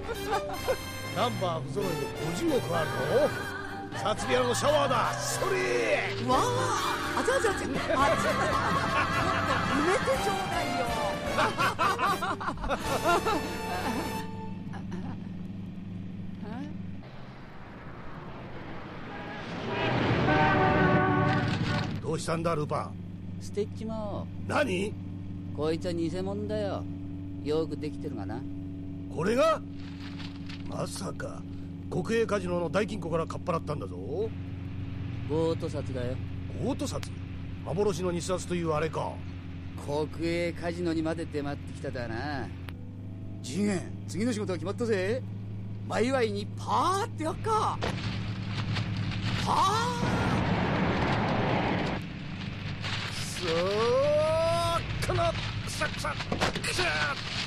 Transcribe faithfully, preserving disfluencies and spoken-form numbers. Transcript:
ナンバー不揃いでごじゅうおくあるぞ。札部屋のシャワーだ。それわあ、あちゃあちゃあちゃ、あちゃ、もっと埋めてちょうだいよ。 どうしたんだルパン。 ステッチも何？ こいつは偽物だよ。よくできてるがな。 これがまさか国営カジノの大金庫からかっぱらったんだぞ。 強盗札だよ。 強盗札？幻の偽札というあれか。 国営カジノにまで出回ってきただな。次元、次の仕事は決まったぜ。前祝いにパーってやっか。パーくそー、このくさくさくしゃー。